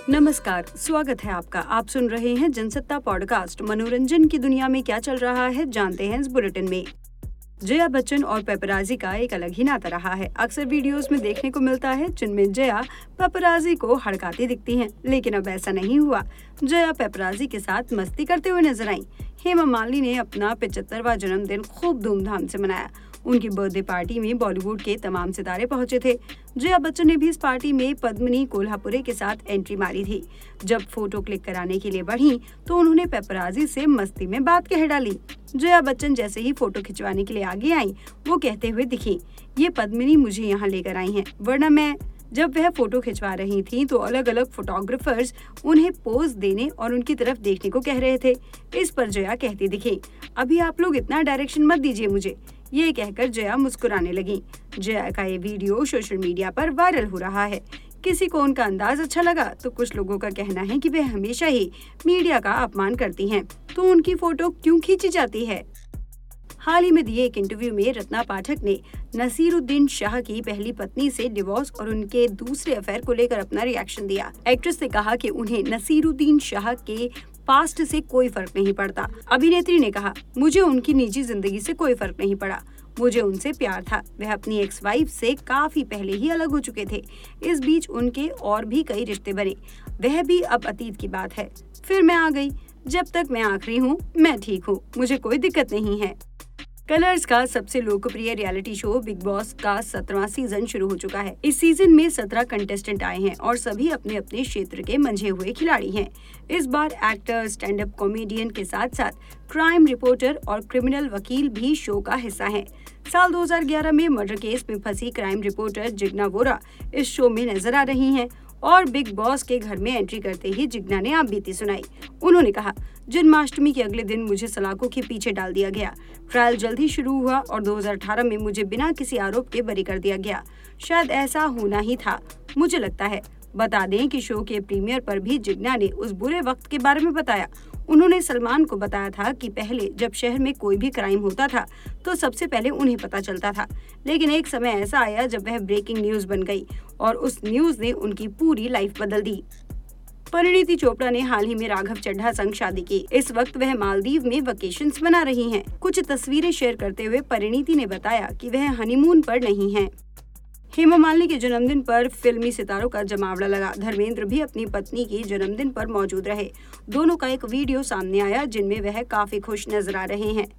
नमस्कार, स्वागत है आपका। आप सुन रहे हैं जनसत्ता पॉडकास्ट। मनोरंजन की दुनिया में क्या चल रहा है जानते हैं इस बुलेटिन में। जया बच्चन और पेपराजी का एक अलग ही नाता रहा है। अक्सर वीडियोस में देखने को मिलता है जिनमें जया पेपराजी को हड़काती दिखती हैं, लेकिन अब ऐसा नहीं हुआ। जया पेपराजी के साथ मस्ती करते हुए नजर आई। हेमा मालिनी ने अपना 75वां जन्मदिन खूब धूमधाम से मनाया। उनकी बर्थडे पार्टी में बॉलीवुड के तमाम सितारे पहुंचे थे। जया बच्चन ने भी इस पार्टी में पद्मिनी कोल्हापुरे के साथ एंट्री मारी थी। जब फोटो क्लिक कराने के लिए बढ़ी तो उन्होंने पेपराजी से मस्ती में बात कह डाली। जया बच्चन जैसे ही फोटो खिंचवाने के लिए आगे आई, वो कहते हुए दिखी, ये पद्मिनी मुझे यहाँ लेकर आई हैं, वरना मैं। जब वह फोटो खिंचवा रही थी तो अलग अलग फोटोग्राफर्स उन्हें पोज देने और उनकी तरफ देखने को कह रहे थे। इस पर जया कहती दिखी, अभी आप लोग इतना डायरेक्शन मत दीजिए मुझे। ये कहकर जया मुस्कुराने लगी। जया का ये वीडियो सोशल मीडिया पर वायरल हो रहा है। किसी को उनका अंदाज अच्छा लगा तो कुछ लोगों का कहना है कि वे हमेशा ही मीडिया का अपमान करती हैं, तो उनकी फोटो क्यों खींची जाती है। हाल ही में दिए एक इंटरव्यू में रत्ना पाठक ने नसीरुद्दीन शाह की पहली पत्नी से डिवोर्स और उनके दूसरे अफेयर को लेकर अपना रिएक्शन दिया। एक्ट्रेस ने कहा कि उन्हें नसीरुद्दीन शाह के पास्ट से कोई फर्क नहीं पड़ता। अभिनेत्री ने कहा, मुझे उनकी निजी जिंदगी से कोई फर्क नहीं पड़ा, मुझे उनसे प्यार था। वह अपनी एक्स वाइफ से काफी पहले ही अलग हो चुके थे। इस बीच उनके और भी कई रिश्ते बने, वह भी अब अतीत की बात है। फिर मैं आ गई। जब तक मैं आखिरी हूँ, मैं ठीक हूँ, मुझे कोई दिक्कत नहीं है। कलर्स का सबसे लोकप्रिय रियलिटी शो बिग बॉस का 17वां सीजन शुरू हो चुका है। इस सीजन में 17 कंटेस्टेंट आए हैं और सभी अपने अपने क्षेत्र के मंझे हुए खिलाड़ी हैं। इस बार एक्टर, स्टैंड अप कॉमेडियन के साथ साथ क्राइम रिपोर्टर और क्रिमिनल वकील भी शो का हिस्सा हैं। साल 2011 में मर्डर केस में फंसी क्राइम रिपोर्टर जिग्ना वोरा इस शो में नजर आ रही हैं और बिग बॉस के घर में एंट्री करते ही जिग्ना ने आपबीती सुनाई। उन्होंने कहा, जन्माष्टमी के अगले दिन मुझे सलाखों के पीछे डाल दिया गया। ट्रायल जल्द ही शुरू हुआ और 2018 में मुझे बिना किसी आरोप के बरी कर दिया गया। शायद ऐसा होना ही था, मुझे लगता है। बता दें कि शो के प्रीमियर पर भी जिग्ना ने उस बुरे वक्त के बारे में बताया। उन्होंने सलमान को बताया था कि पहले जब शहर में कोई भी क्राइम होता था तो सबसे पहले उन्हें पता चलता था, लेकिन एक समय ऐसा आया जब वह ब्रेकिंग न्यूज बन गई और उस न्यूज ने उनकी पूरी लाइफ बदल दी। परिणीति चोपड़ा ने हाल ही में राघव चड्ढा संग शादी की। इस वक्त वह मालदीव में वेकेशंस मना रही हैं। कुछ तस्वीरें शेयर करते हुए परिणीति ने बताया कि वह हनीमून पर नहीं हैं। हेमा मालिनी के जन्मदिन पर फिल्मी सितारों का जमावड़ा लगा। धर्मेंद्र भी अपनी पत्नी की जन्मदिन पर मौजूद रहे। दोनों का एक वीडियो सामने आया जिनमें वह काफी खुश नजर आ रहे हैं।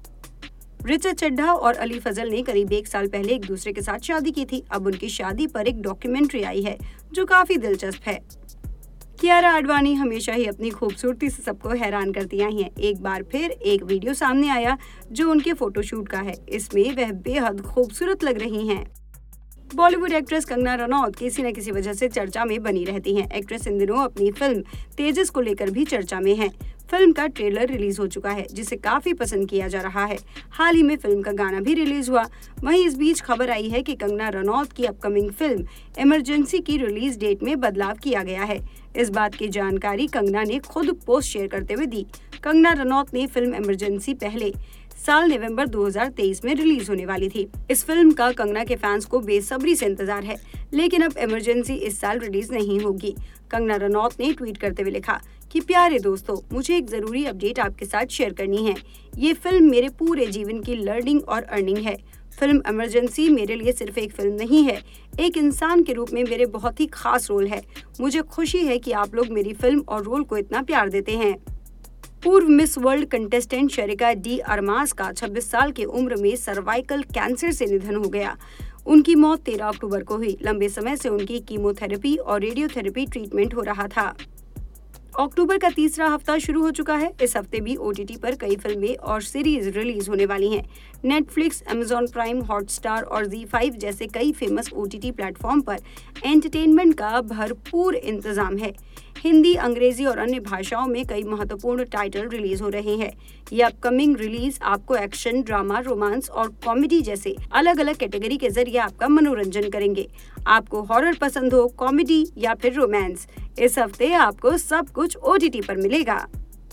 ऋचा चड्ढा और अली फजल ने करीब 1 साल पहले एक दूसरे के साथ शादी की थी। अब उनकी शादी पर एक डॉक्यूमेंट्री आई है जो काफी दिलचस्प है। कियारा आडवाणी हमेशा ही अपनी खूबसूरती से सबको हैरान करती आई हैं। एक बार फिर एक वीडियो सामने आया जो उनके फोटोशूट का है। इसमें वह बेहद खूबसूरत लग रही हैं। बॉलीवुड एक्ट्रेस कंगना रनौत किसी न किसी वजह से चर्चा में बनी रहती हैं। एक्ट्रेस इन दिनों अपनी फिल्म तेजस को लेकर भी चर्चा में है। फिल्म का ट्रेलर रिलीज हो चुका है जिसे काफी पसंद किया जा रहा है। हाल ही में फिल्म का गाना भी रिलीज हुआ। वहीं इस बीच खबर आई है कि कंगना रनौत की अपकमिंग फिल्म इमरजेंसी की रिलीज डेट में बदलाव किया गया है। इस बात की जानकारी कंगना ने खुद पोस्ट शेयर करते हुए दी। कंगना रनौत ने फिल्म इमरजेंसी पहले साल नवंबर 2023 में रिलीज होने वाली थी। इस फिल्म का कंगना के फैंस को बेसब्री से इंतजार है, लेकिन अब इमरजेंसी इस साल रिलीज नहीं होगी। कंगना रनौत ने ट्वीट करते हुए लिखा कि प्यारे दोस्तों, मुझे एक जरूरी अपडेट आपके साथ शेयर करनी है। ये फिल्म मेरे पूरे जीवन की लर्निंग और अर्निंग है। फिल्म इमरजेंसी मेरे लिए सिर्फ एक फिल्म नहीं है, एक इंसान के रूप में मेरे बहुत ही खास रोल है। मुझे खुशी है कि आप लोग मेरी फिल्म और रोल को इतना प्यार देते हैं। पूर्व Miss World contestant Sherika de Armas का 26 साल की उम्र में सर्वाइकल कैंसर से निधन हो गया। उनकी मौत 13 अक्टूबर को हुई। लंबे समय से उनकी कीमोथेरेपी और रेडियोथेरेपी ट्रीटमेंट हो रहा था। अक्टूबर का तीसरा हफ्ता शुरू हो चुका है। इस हफ्ते भी ओटीटी पर कई फिल्में और सीरीज रिलीज होने वाली हैं। नेटफ्लिक्स, अमेजॉन प्राइम, हॉटस्टार और ZEE5 जैसे कई फेमस ओटीटी प्लेटफॉर्म पर एंटरटेनमेंट का भरपूर इंतजाम है। हिंदी, अंग्रेजी और अन्य भाषाओं में कई महत्वपूर्ण टाइटल रिलीज हो रहे हैं। ये अपकमिंग रिलीज आपको एक्शन, ड्रामा, रोमांस और कॉमेडी जैसे अलग अलग कैटेगरी के जरिए आपका मनोरंजन करेंगे। आपको हॉरर पसंद हो, कॉमेडी या फिर रोमांस, इस हफ्ते आपको सब कुछ ओटीटी पर मिलेगा।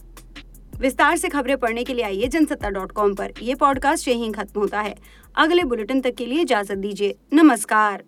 विस्तार से खबरें पढ़ने के लिए आइए जनसत्ता.com पर। ये पॉडकास्ट यहीं खत्म होता है। अगले बुलेटिन तक के लिए इजाजत दीजिए। नमस्कार।